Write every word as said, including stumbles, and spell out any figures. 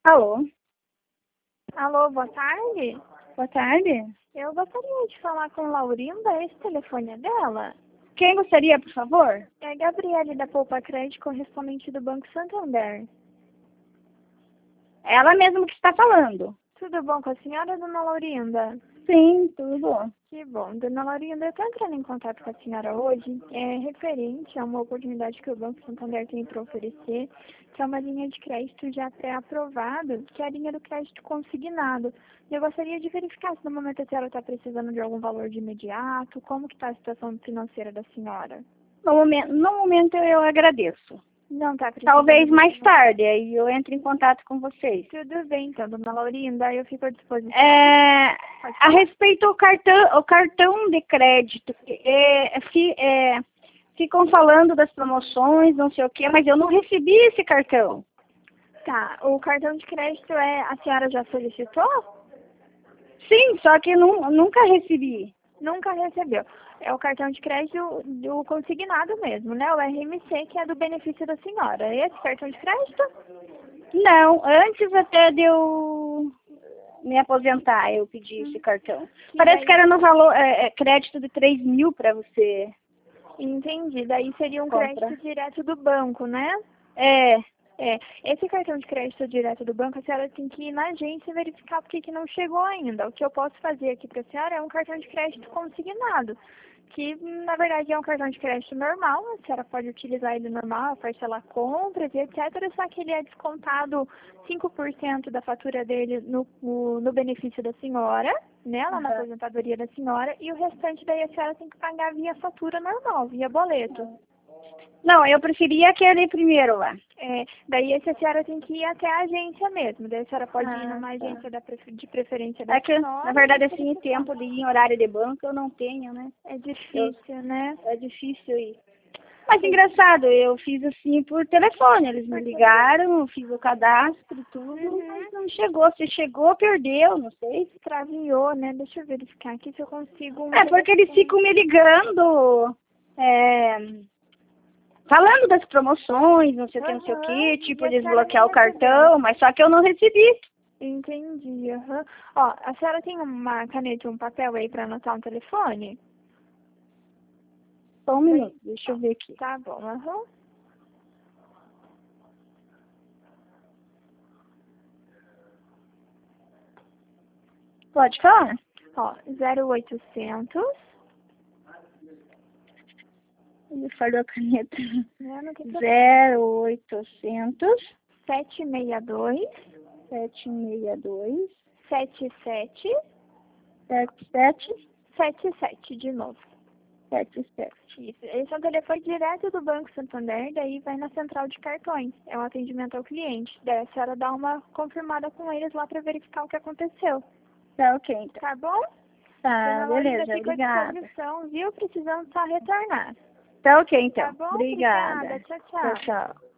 Alô? Alô, boa tarde. Boa tarde. Eu gostaria de falar com Laurinda, esse telefone é dela? Quem gostaria, por favor? É a Gabriele da Poupa Crédito, correspondente do Banco Santander. Ela mesma que está falando. Tudo bom com a senhora, dona Laurinda? Sim, tudo bom. Que bom. Dona Laurinda, eu estou entrando em contato com a senhora hoje, é referente a uma oportunidade que o Banco Santander tem para oferecer, que é uma linha de crédito já pré-aprovada, que é a linha do crédito consignado. E eu gostaria de verificar se no momento a senhora está precisando de algum valor de imediato, como que está a situação financeira da senhora? No momento, no momento eu agradeço. Não está precisando. Talvez mais tarde, aí eu entre em contato com vocês. Tudo bem, então, dona Laurinda, eu fico à disposição. É, a respeito do cartão, o cartão de crédito, é, é, ficam falando das promoções, não sei o quê, mas eu não recebi esse cartão. Tá, o cartão de crédito é, a senhora já solicitou? Sim, só que não, nunca recebi. Nunca recebeu. É o cartão de crédito do consignado mesmo, né? O R M C, que é do benefício da senhora. É esse cartão de crédito? Não, antes até de eu me aposentar, eu pedi esse cartão. Que Parece daí... que era no valor, é, é, crédito de três mil para você. Entendi. Daí seria um Compra. crédito direto do banco, né? É, É, esse cartão de crédito direto do banco, a senhora tem que ir na agência e verificar porque que não chegou ainda. O que eu posso fazer aqui para a senhora é um cartão de crédito consignado, que na verdade é um cartão de crédito normal, a senhora pode utilizar ele normal, parcelar compras e etcétera, só que ele é descontado cinco por cento da fatura dele no, no, no benefício da senhora, né, lá na Uhum. aposentadoria da senhora, e o restante daí a senhora tem que pagar via fatura normal, via boleto. não, eu preferia aquele primeiro lá. É, daí esse a senhora tem que ir até a agência mesmo. Daí a senhora pode ir Ah, numa tá. agência da prefe- de preferência da É que, senhora. na verdade, e assim, verificar. tempo de ir em horário de banco eu não tenho, né? É Eu, difícil, né? é difícil ir. Mas engraçado, eu fiz assim por telefone, eles me ligaram, eu fiz o cadastro e tudo, Uhum. mas não chegou. Se chegou, perdeu, não sei. Extraviou, né? Deixa eu verificar aqui se eu consigo um É porque eles telefone. ficam me ligando, é, falando das promoções, não sei o que, não sei o Aham, que, e tipo a senhora desbloquear o nem recebeu. cartão, mas só que eu não recebi. Entendi, aham. Ó, a senhora tem uma caneta e um papel aí pra anotar um telefone? Só um minuto, deixa eu ver aqui. Tá bom, aham. Pode falar? Ó, zero oitocentos. Ele falou a caneta. Né, não tem problema. zero oitocentos, sete seis dois. sete seis dois, sete sete sete sete sete sete de novo. sete sete. Isso. Esse é um telefone direto do Banco Santander, daí vai na central de cartões. É um atendimento ao cliente. Daí a senhora dá uma confirmada com eles lá para verificar o que aconteceu. Tá ok, então. Tá bom? Tá, Dona Laurinda, beleza, fico à obrigada. disposição, viu? Precisando só retornar. Tá ok, então. Tá bom? Obrigada. Obrigada. Tchau, Tchau, tchau. tchau.